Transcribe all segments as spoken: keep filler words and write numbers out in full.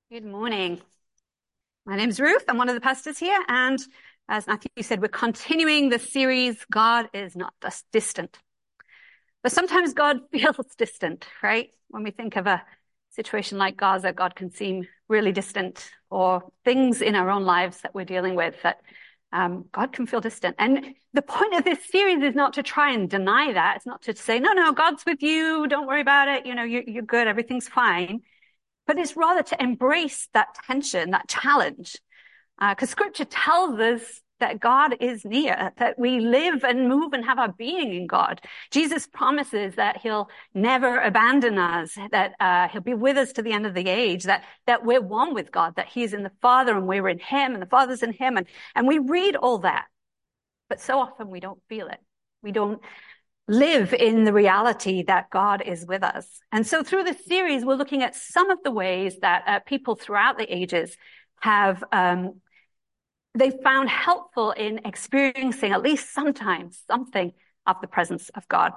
Good morning. My name's Ruth. I'm one of the pastors here. And as Matthew said, we're continuing the series, God is not just distant. But sometimes God feels distant, right? When we think of a situation like Gaza, God can seem really distant, or things in our own lives that we're dealing with that um, God can feel distant. And the point of this series is not to try and deny that. It's not to say, no, no, God's with you. Don't worry about it. You know, you're, you're good. Everything's fine. But it's rather to embrace that tension, that challenge, because uh, Scripture tells us that God is near, that we live and move and have our being in God. Jesus promises that he'll never abandon us, that uh, he'll be with us to the end of the age, that that we're one with God, that he's in the Father and we're in him and the Father's in him. And, and we read all that, but so often we don't feel it. We don't live in the reality that God is with us. And so through this series, we're looking at some of the ways that uh, people throughout the ages have, um, they found helpful in experiencing at least sometimes something of the presence of God.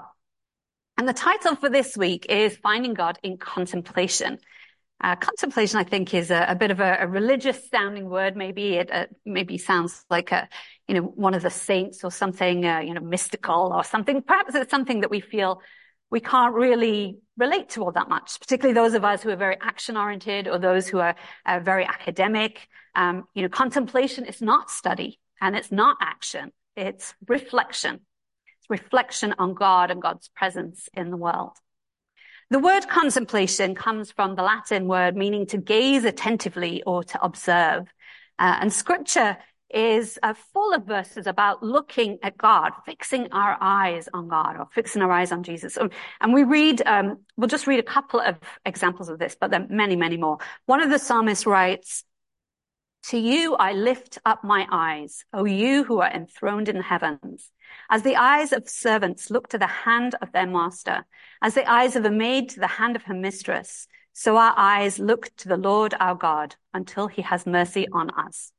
And the title for this week is Finding God in Contemplation. Uh, contemplation, I think, is a, a bit of a, a religious sounding word. Maybe it uh, maybe sounds like a, you know, one of the saints or something, uh, you know, mystical or something. Perhaps it's something that we feel we can't really relate to all that much, particularly those of us who are very action oriented or those who are uh, very academic. Um, you know, contemplation is not study and it's not action. It's reflection. It's reflection on God and God's presence in the world. The word contemplation comes from the Latin word meaning to gaze attentively or to observe. Uh, and scripture is uh, full of verses about looking at God, fixing our eyes on God or fixing our eyes on Jesus. And we read, um, we'll just read a couple of examples of this, but there are many, many more. One of the psalmists writes, "To you I lift up my eyes, O you who are enthroned in the heavens. As the eyes of servants look to the hand of their master, as the eyes of a maid to the hand of her mistress, so our eyes look to the Lord our God until he has mercy on us."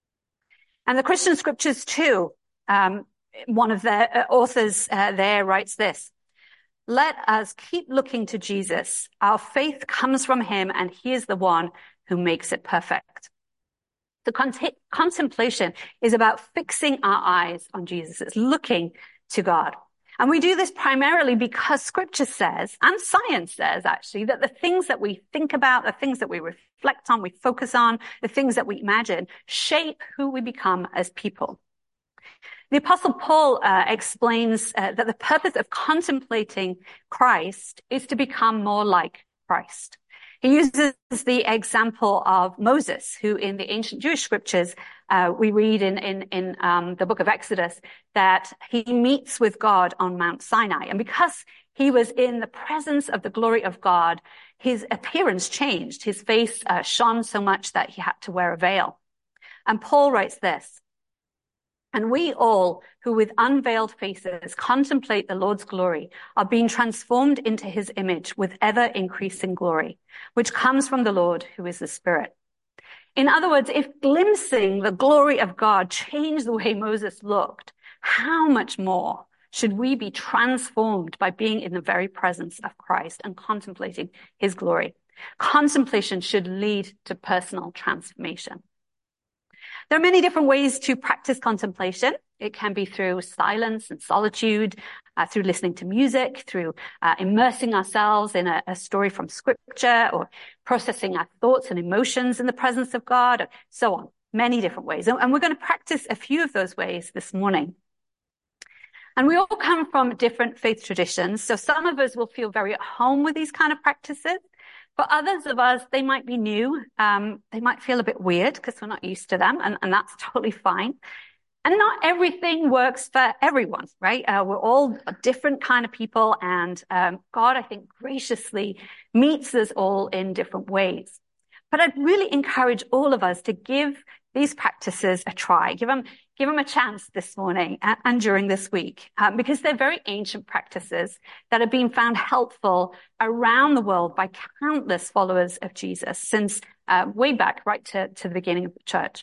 And the Christian scriptures too, um, one of the authors uh, there writes this, "Let us keep looking to Jesus. Our faith comes from him and he is the one who makes it perfect." The cont- contemplation is about fixing our eyes on Jesus. It's looking to God. And we do this primarily because scripture says, and science says actually, that the things that we think about, the things that we reflect on, we focus on, the things that we imagine, shape who we become as people. The Apostle Paul uh, explains uh, that the purpose of contemplating Christ is to become more like Christ. He uses the example of Moses, who in the ancient Jewish scriptures, uh, we read in, in, in um, the book of Exodus that he meets with God on Mount Sinai. And because he was in the presence of the glory of God, his appearance changed. His face uh, shone so much that he had to wear a veil. And Paul writes this, "And we all who with unveiled faces contemplate the Lord's glory are being transformed into his image with ever increasing glory, which comes from the Lord who is the Spirit." In other words, if glimpsing the glory of God changed the way Moses looked, how much more should we be transformed by being in the very presence of Christ and contemplating his glory? Contemplation should lead to personal transformation. There are many different ways to practice contemplation. It can be through silence and solitude, uh, through listening to music, through uh, immersing ourselves in a, a story from scripture, or processing our thoughts and emotions in the presence of God, and so on. Many different ways. And, and we're going to practice a few of those ways this morning. And we all come from different faith traditions. So some of us will feel very at home with these kind of practices. For others of us, they might be new. Um, they might feel a bit weird because we're not used to them, and, and that's totally fine. And not everything works for everyone, right? Uh, we're all a different kind of people, and um, God, I think, graciously meets us all in different ways. But I'd really encourage all of us to give these practices a try. Give them, give them a chance this morning and, and during this week, um, because they're very ancient practices that have been found helpful around the world by countless followers of Jesus since uh, way back right to, to the beginning of the church.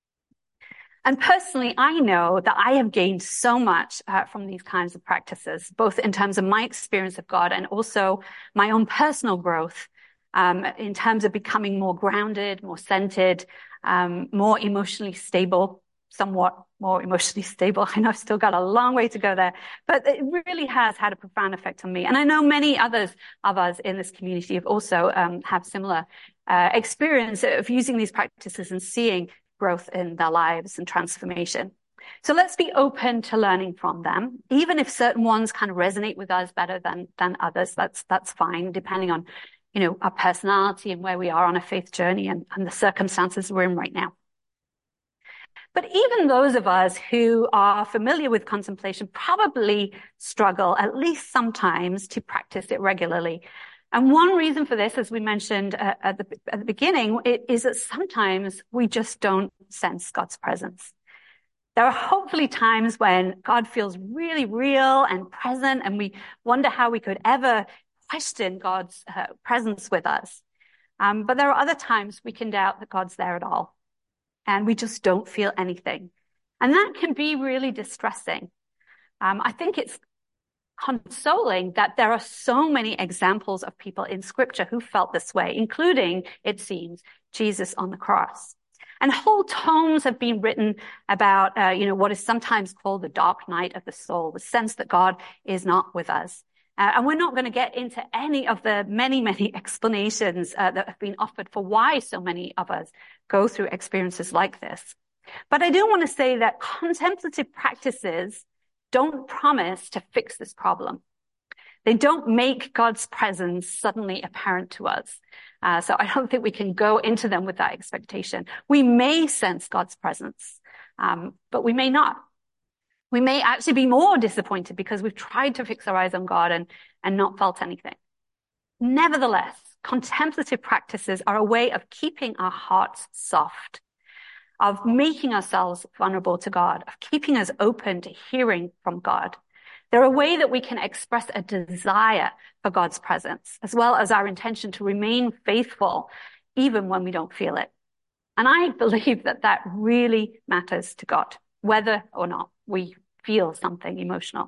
And personally, I know that I have gained so much uh, from these kinds of practices, both in terms of my experience of God and also my own personal growth um, in terms of becoming more grounded, more centered, um, more emotionally stable, somewhat more emotionally stable. I know I've still got a long way to go there, but it really has had a profound effect on me. And I know many others of us in this community have also um, have similar uh, experience of using these practices and seeing growth in their lives and transformation. So let's be open to learning from them, even if certain ones kind of resonate with us better than than others. That's that's fine, depending on, you know, our personality and where we are on a faith journey and, and the circumstances we're in right now. But even those of us who are familiar with contemplation probably struggle, at least sometimes, to practice it regularly. And one reason for this, as we mentioned uh, at the at the beginning, it, is that sometimes we just don't sense God's presence. There are hopefully times when God feels really real and present, and we wonder how we could ever question God's uh, presence with us. Um, but there are other times we can doubt that God's there at all, and we just don't feel anything. And that can be really distressing. Um, I think it's consoling that there are so many examples of people in Scripture who felt this way, including, it seems, Jesus on the cross. And whole tomes have been written about, uh, you know, what is sometimes called the dark night of the soul, the sense that God is not with us. Uh, and we're not going to get into any of the many, many explanations uh, that have been offered for why so many of us go through experiences like this. But I do want to say that contemplative practices don't promise to fix this problem. They don't make God's presence suddenly apparent to us. Uh, so I don't think we can go into them with that expectation. We may sense God's presence, um, but we may not. We may actually be more disappointed because we've tried to fix our eyes on God and, and not felt anything. Nevertheless, contemplative practices are a way of keeping our hearts soft, of making ourselves vulnerable to God, of keeping us open to hearing from God. They're a way that we can express a desire for God's presence, as well as our intention to remain faithful, even when we don't feel it. And I believe that that really matters to God, whether or not we feel something emotional.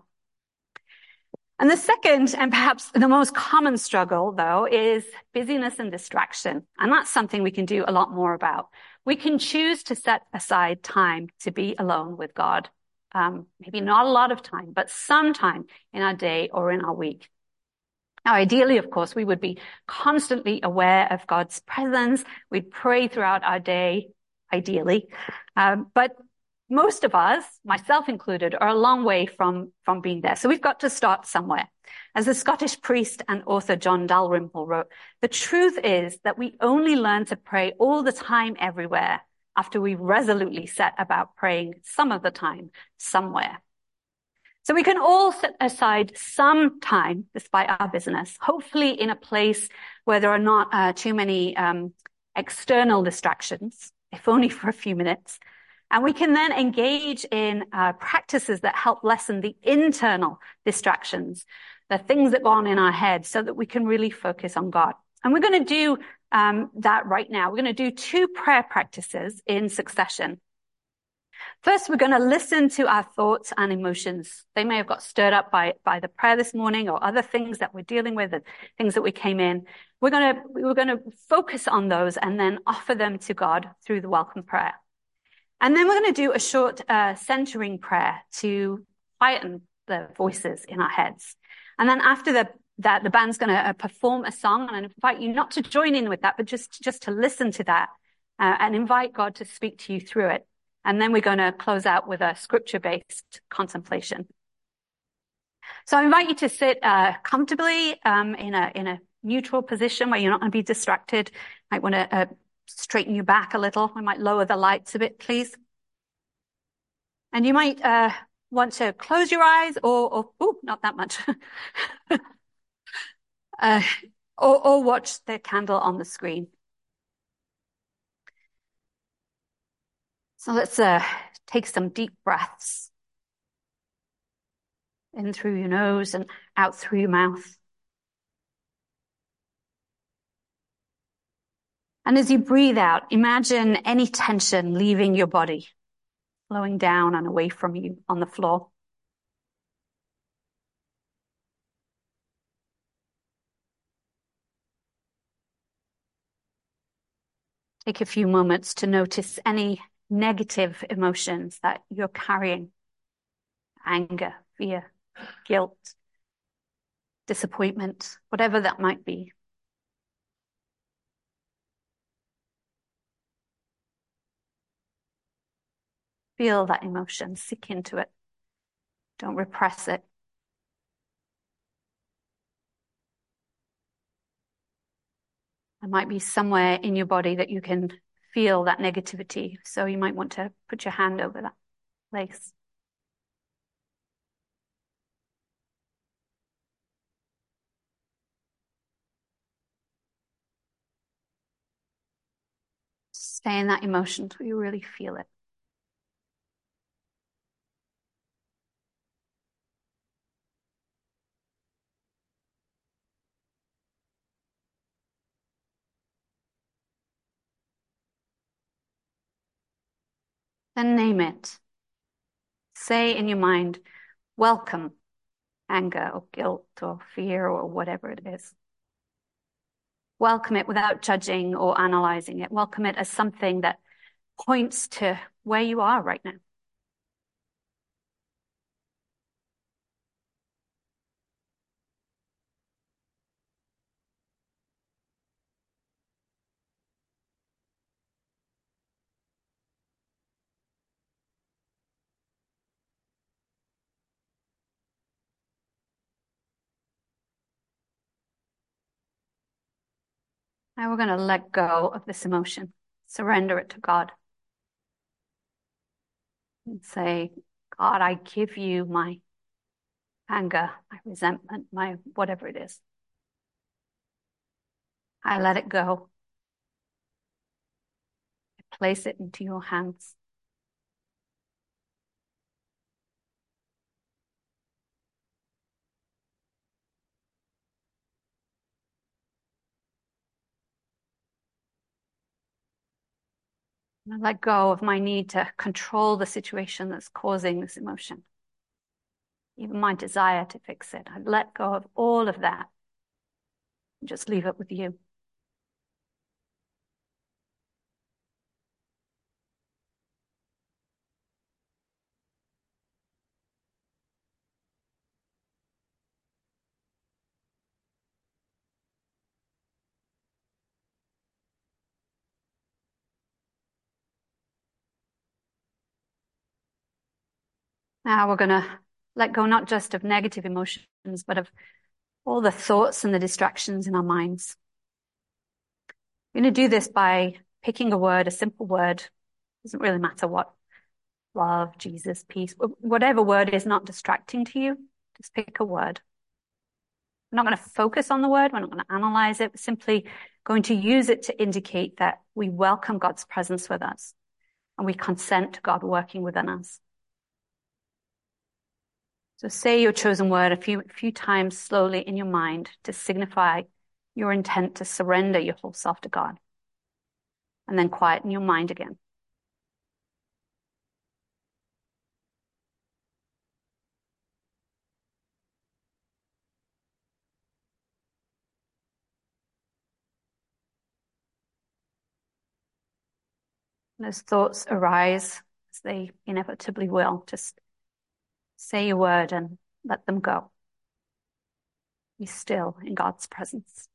And the second, and perhaps the most common struggle, though, is busyness and distraction. And that's something we can do a lot more about. We can choose to set aside time to be alone with God. Um, maybe not a lot of time, but some time in our day or in our week. Now, ideally, of course, we would be constantly aware of God's presence. We'd pray throughout our day, ideally. Um, but most of us, myself included, are a long way from, from being there. So we've got to start somewhere. As the Scottish priest and author John Dalrymple wrote, the truth is that we only learn to pray all the time everywhere after we resolutely set about praying some of the time somewhere. So we can all set aside some time, despite our busyness, hopefully in a place where there are not uh, too many um, external distractions, if only for a few minutes. And we can then engage in uh, practices that help lessen the internal distractions, the things that go on in our head, so that we can really focus on God. And we're going to do um, that right now. We're going to do two prayer practices in succession. First, we're going to listen to our thoughts and emotions. They may have got stirred up by, by the prayer this morning or other things that we're dealing with and things that we came in. We're going to, we're going to focus on those and then offer them to God through the welcome prayer. And then we're going to do a short uh, centering prayer to quieten the voices in our heads. And then after the, that, the band's going to uh, perform a song, and I invite you not to join in with that, but just, just to listen to that uh, and invite God to speak to you through it. And then we're going to close out with a scripture-based contemplation. So I invite you to sit uh, comfortably um, in a in a neutral position where you're not going to be distracted. You might want to uh, straighten your back a little. I might lower the lights a bit, please. And you might uh, want to close your eyes or, or oh, not that much. uh, or, or watch the candle on the screen. So let's uh, take some deep breaths in through your nose and out through your mouth. And as you breathe out, imagine any tension leaving your body, flowing down and away from you on the floor. Take a few moments to notice any negative emotions that you're carrying. Anger, fear, guilt, disappointment, whatever that might be. Feel that emotion, sink into it. Don't repress it. There might be somewhere in your body that you can feel that negativity. So you might want to put your hand over that place. Stay in that emotion until you really feel it. Then name it. Say in your mind, welcome anger or guilt or fear or whatever it is. Welcome it without judging or analyzing it. Welcome it as something that points to where you are right now. Now we're going to let go of this emotion, surrender it to God, and say, God, I give you my anger, my resentment, my whatever it is. I let it go. I place it into your hands. And I let go of my need to control the situation that's causing this emotion, even my desire to fix it. I let go of all of that and just leave it with you. Now we're going to let go not just of negative emotions, but of all the thoughts and the distractions in our minds. We're going to do this by picking a word, a simple word. Doesn't really matter what. Love, Jesus, peace, whatever word is not distracting to you, just pick a word. We're not going to focus on the word. We're not going to analyze it. We're simply going to use it to indicate that we welcome God's presence with us and we consent to God working within us. So say your chosen word a few, a few times slowly in your mind to signify your intent to surrender your whole self to God. And then quieten your mind again. And as thoughts arise, as they inevitably will, just say your word and let them go. Be still in God's presence.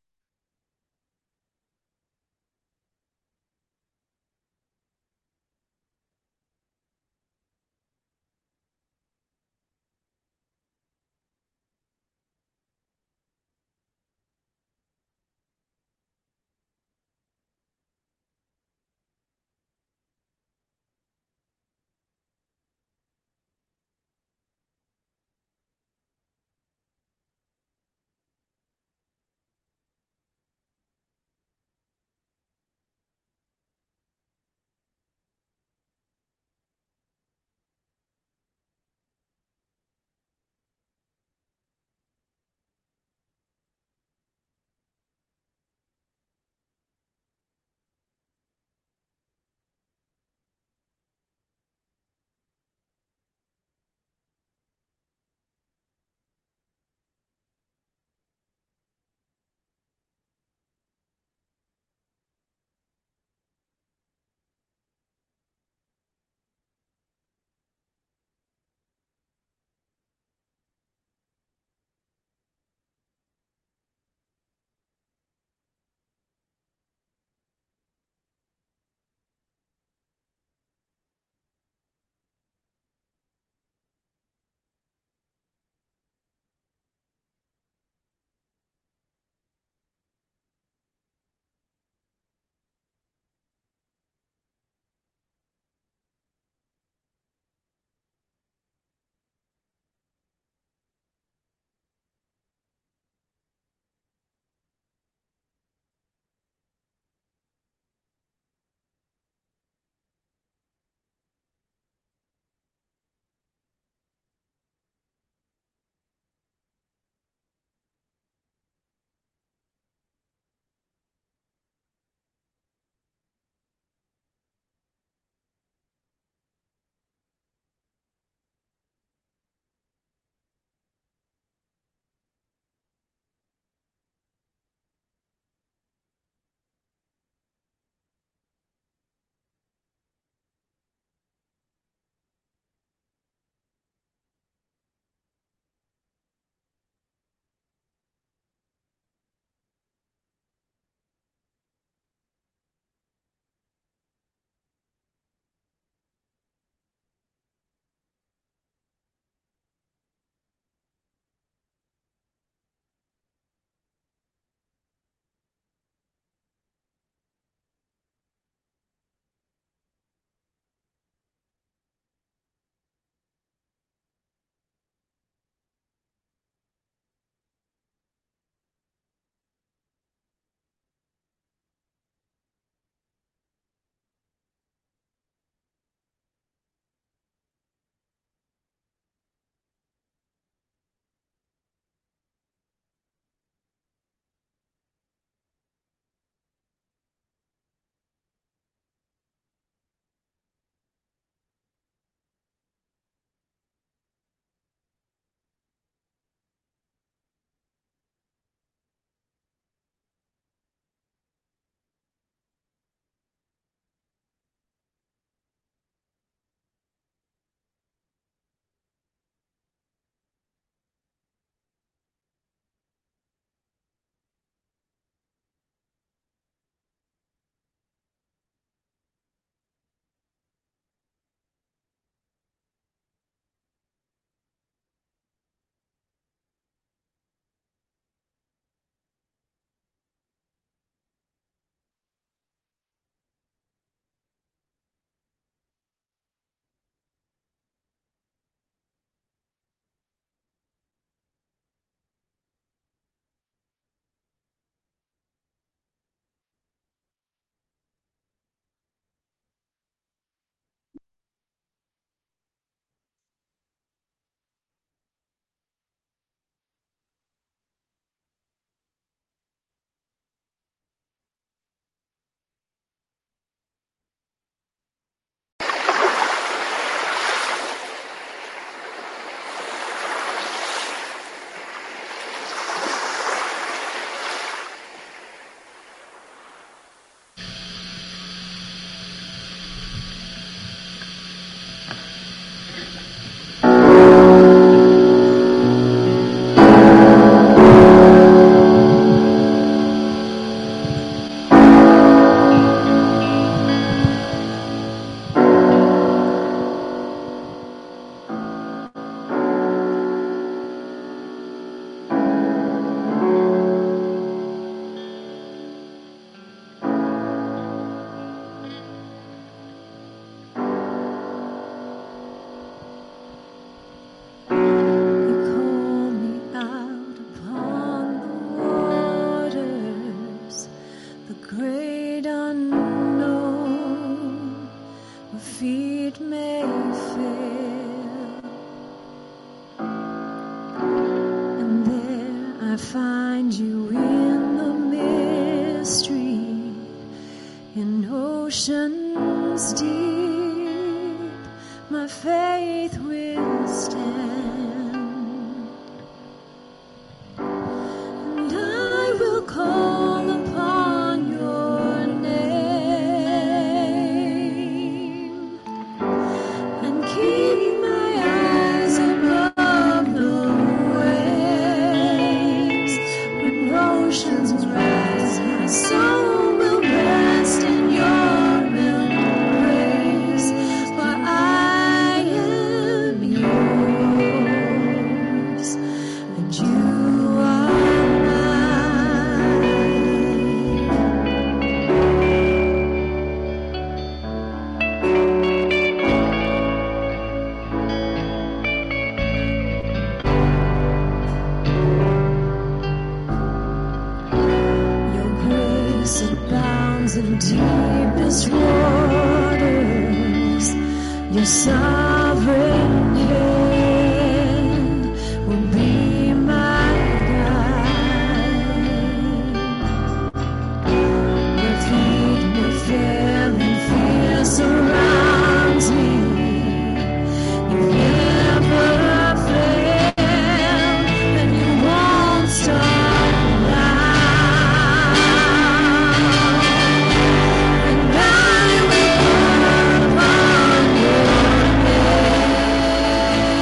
street in oceans deep, my faith will stand, and I will call upon your name and keep my eyes above the waves. When oceans rise, my soul will rest in your embrace, for I am yours and you are mine. Your grace abounds in deepest waters. Your sovereign hand will be my guide. Where feet may fail and fear surrounds me, you never fail, and you won't start now. And I will call upon your name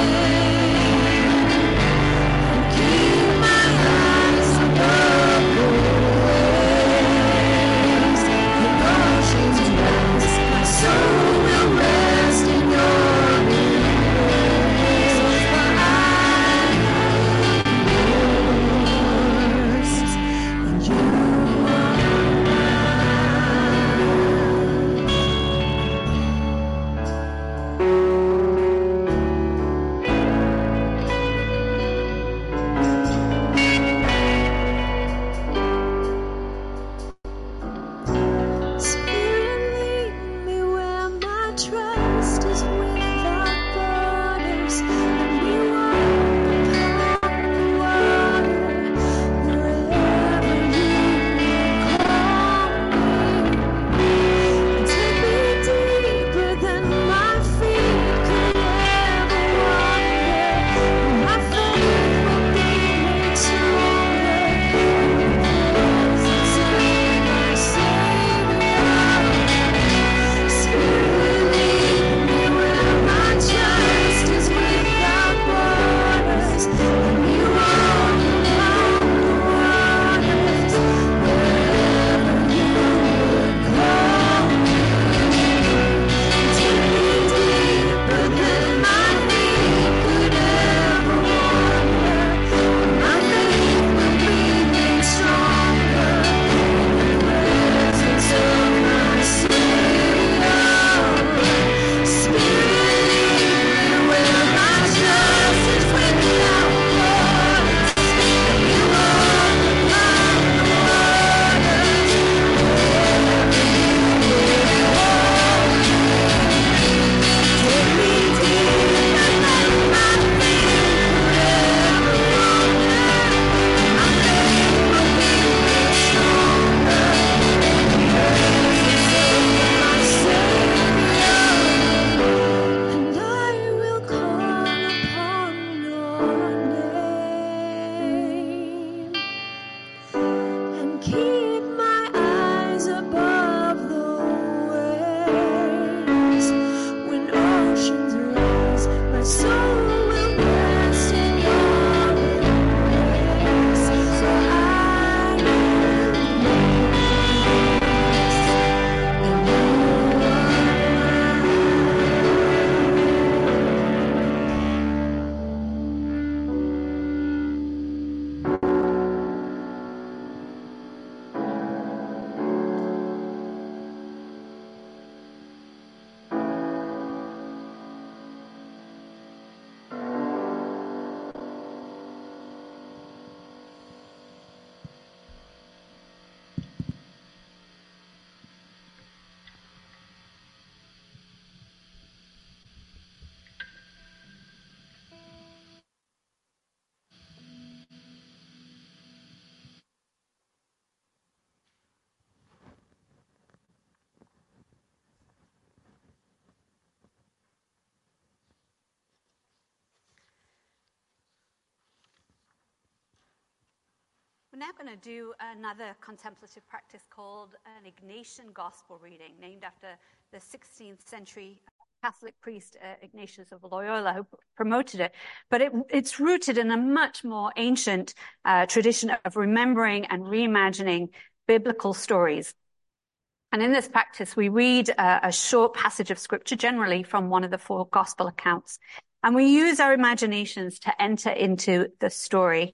We're now going to do another contemplative practice called an Ignatian Gospel reading, named after the sixteenth century Catholic priest uh, Ignatius of Loyola, who promoted it. But it, it's rooted in a much more ancient uh, tradition of remembering and reimagining biblical stories. And in this practice, we read uh, a short passage of scripture, generally from one of the four gospel accounts, and we use our imaginations to enter into the story.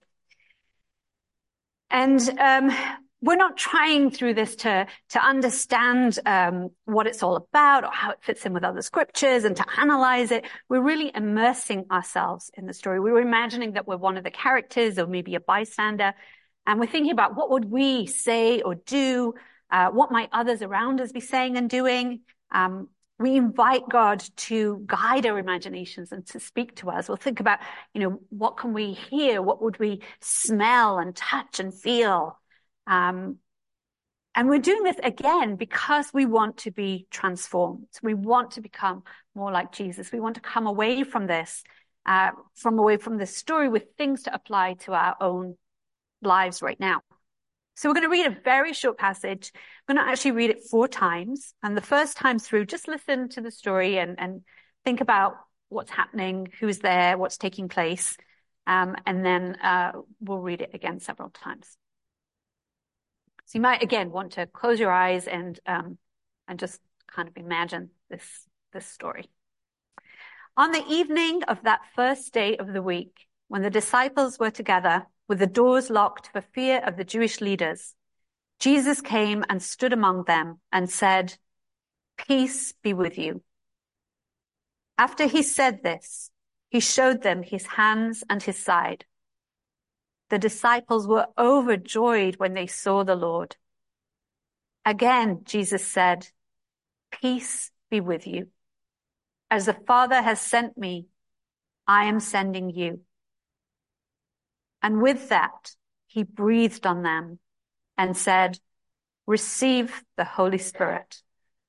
And um, we're not trying through this to, to understand um, what it's all about or how it fits in with other scriptures and to analyze it. We're really immersing ourselves in the story. We're imagining that we're one of the characters or maybe a bystander. And we're thinking about what would we say or do, uh, what might others around us be saying and doing. Um, we invite God to guide our imaginations and to speak to us. We'll think about, you know, what can we hear? What would we smell and touch and feel? Um, and we're doing this again because we want to be transformed. We want to become more like Jesus. We want to come away from this, uh, from away from this story with things to apply to our own lives right now. So we're going to read a very short passage. I'm going to actually read it four times. And the first time through, just listen to the story and, and think about what's happening, who's there, what's taking place. Um, and then uh, we'll read it again several times. So you might, again, want to close your eyes and um, and just kind of imagine this, this story. On the evening of that first day of the week, when the disciples were together, with the doors locked for fear of the Jewish leaders, Jesus came and stood among them and said, "Peace be with you." After he said this, he showed them his hands and his side. The disciples were overjoyed when they saw the Lord. Again, Jesus said, "Peace be with you. As the Father has sent me, I am sending you." And with that, he breathed on them and said, "Receive the Holy Spirit."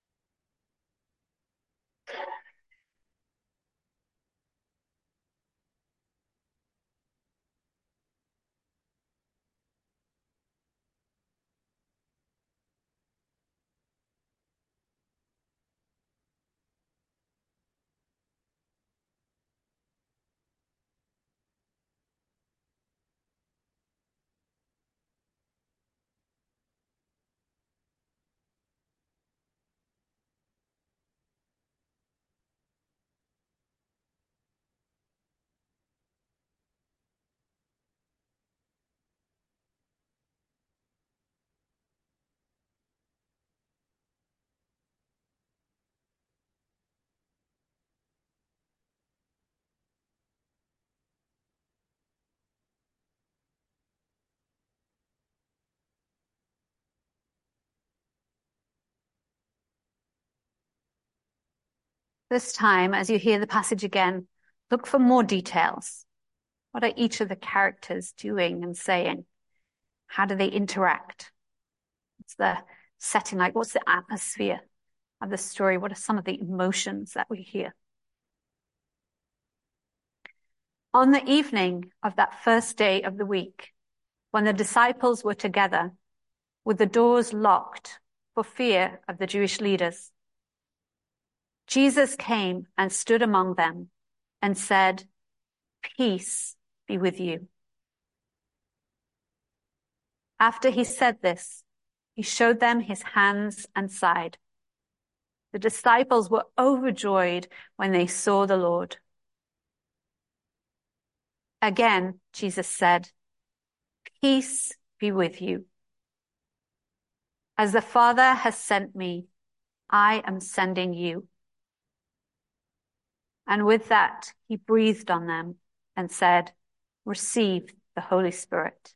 This time, as you hear the passage again, look for more details. What are each of the characters doing and saying? How do they interact? What's the setting like? What's the atmosphere of the story? What are some of the emotions that we hear? On the evening of that first day of the week, when the disciples were together, with the doors locked for fear of the Jewish leaders, Jesus came and stood among them and said, "Peace be with you." After he said this, he showed them his hands and side. The disciples were overjoyed when they saw the Lord. Again, Jesus said, "Peace be with you. As the Father has sent me, I am sending you." And with that, he breathed on them and said, "Receive the Holy Spirit."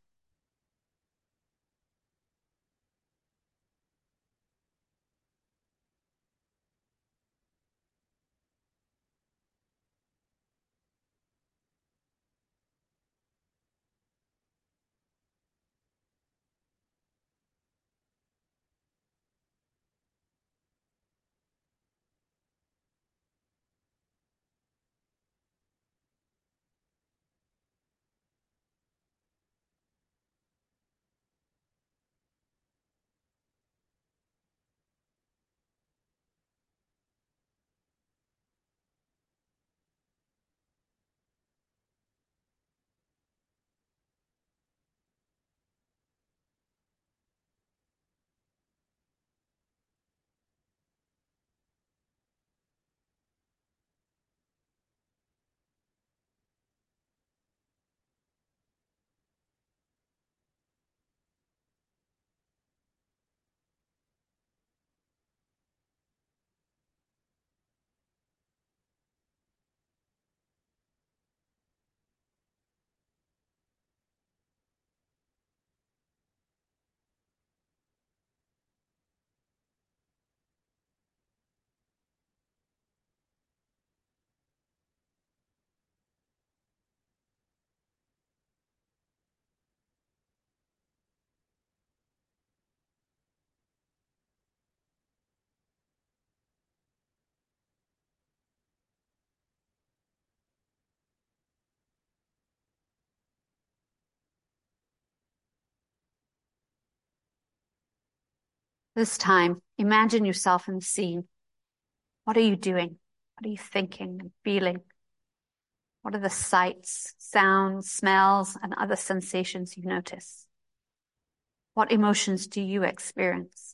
This time, imagine yourself in the scene. What are you doing? What are you thinking and feeling? What are the sights, sounds, smells, and other sensations you notice? What emotions do you experience?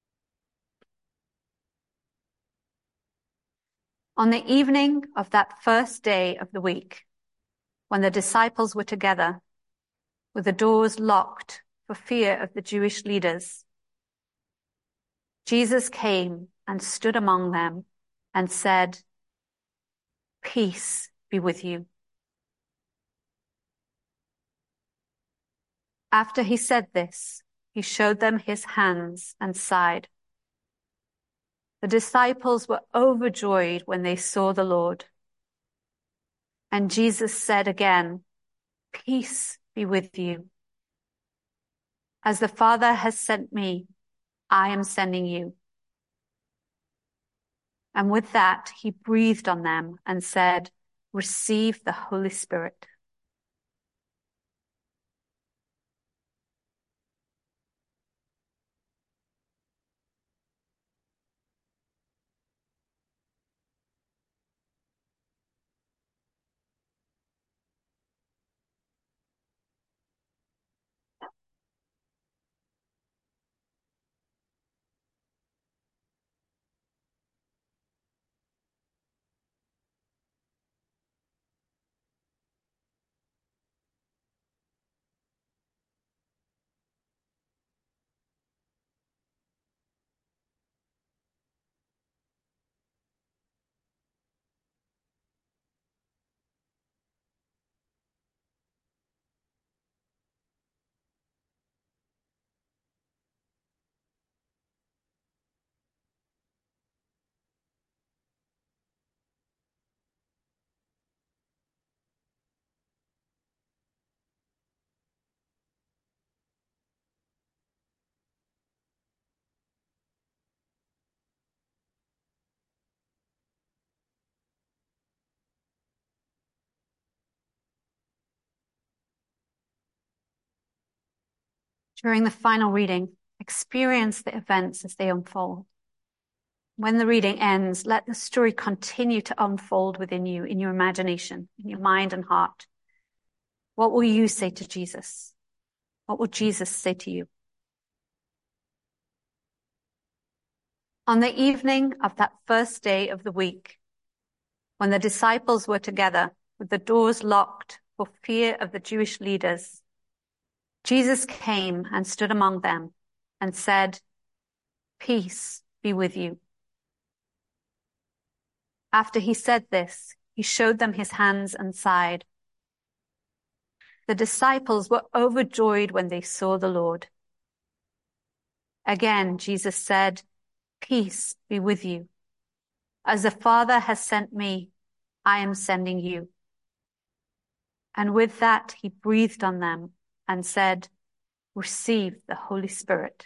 On the evening of that first day of the week, when the disciples were together, with the doors locked for fear of the Jewish leaders, Jesus came and stood among them and said, "Peace be with you." After he said this, he showed them his hands and side. The disciples were overjoyed when they saw the Lord. And Jesus said again, "Peace be with you. As the Father has sent me, I am sending you." And with that, he breathed on them and said, "Receive the Holy Spirit." During the final reading, experience the events as they unfold. When the reading ends, let the story continue to unfold within you, in your imagination, in your mind and heart. What will you say to Jesus? What will Jesus say to you? On the evening of that first day of the week, when the disciples were together with the doors locked for fear of the Jewish leaders, Jesus came and stood among them and said, "Peace be with you." After he said this, he showed them his hands and side. The disciples were overjoyed when they saw the Lord. Again, Jesus said, "Peace be with you. As the Father has sent me, I am sending you." And with that, he breathed on them and said, "Receive the Holy Spirit."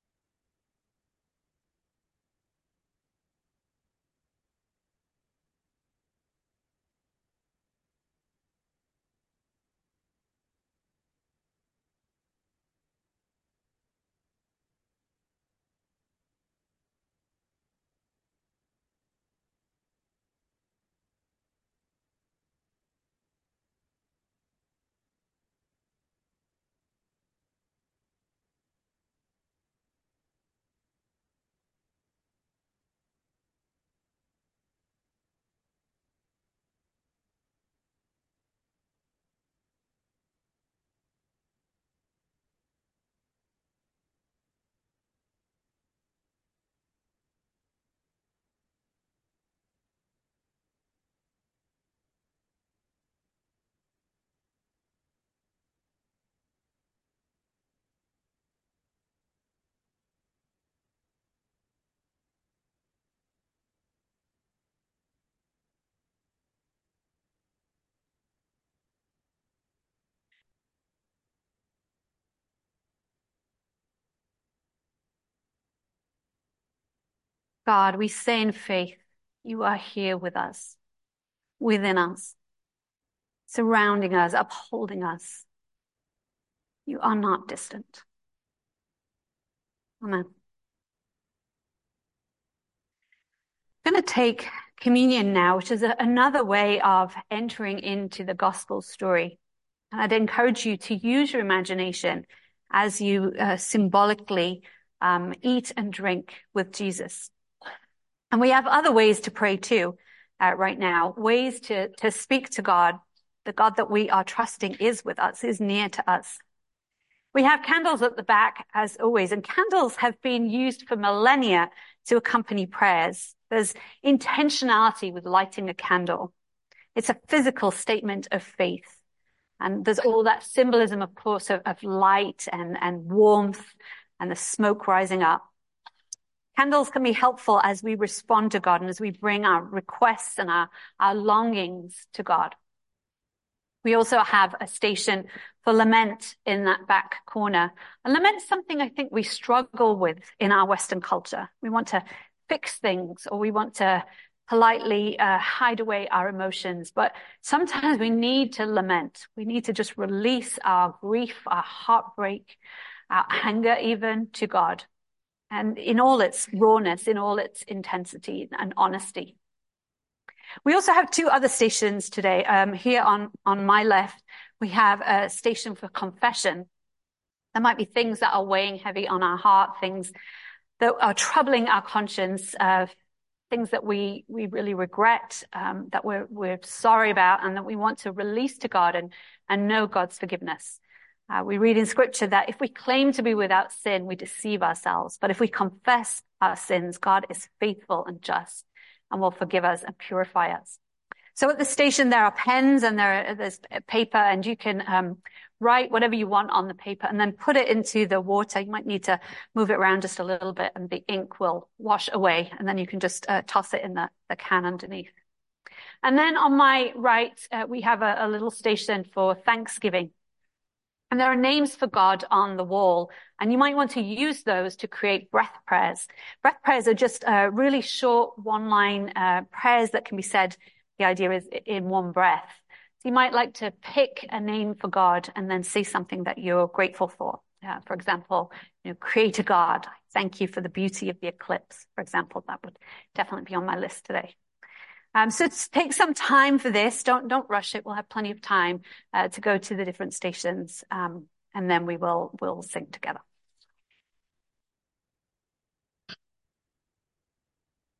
God, we say in faith, you are here with us, within us, surrounding us, upholding us. You are not distant. Amen. take communion now, which is a, another way of entering into the gospel story. And I'd encourage you to use your imagination as you uh, symbolically um, eat and drink with Jesus. And we have other ways to pray too uh, right now, ways to, to speak to God. The God that we are trusting is with us, is near to us. We have candles at the back, as always, and candles have been used for millennia to accompany prayers. There's intentionality with lighting a candle. It's a physical statement of faith. And there's all that symbolism, of course, of, of light and, and warmth and the smoke rising up. Candles can be helpful as we respond to God and as we bring our requests and our, our longings to God. We also have a station for lament in that back corner. And lament is something I think we struggle with in our Western culture. We want to fix things, or we want to politely uh, hide away our emotions. But sometimes we need to lament. We need to just release our grief, our heartbreak, our anger even to God. And in all its rawness, in all its intensity and honesty. We also have two other stations today. Um, here on, on my left, we have a station for confession. There might be things that are weighing heavy on our heart, things that are troubling our conscience, uh, things that we, we really regret, um, that we're, we're sorry about, and that we want to release to God and, and know God's forgiveness. Uh, we read in scripture that if we claim to be without sin, we deceive ourselves. But if we confess our sins, God is faithful and just and will forgive us and purify us. So at the station, there are pens and there are, there's paper, and you can um, write whatever you want on the paper and then put it into the water. You might need to move it around just a little bit and the ink will wash away, and then you can just uh, toss it in the, the can underneath. And then on my right, uh, we have a, a little station for Thanksgiving. And there are names for God on the wall, and you might want to use those to create breath prayers. Breath prayers are just uh, really short one-line uh, prayers that can be said, the idea is, in one breath. So you might like to pick a name for God and then say something that you're grateful for. Uh, for example, you know, Creator God, thank you for the beauty of the eclipse, for example. That would definitely be on my list today. Um, so take some time for this. Don't don't rush it. We'll have plenty of time uh, to go to the different stations, um, and then we will we'll sing together.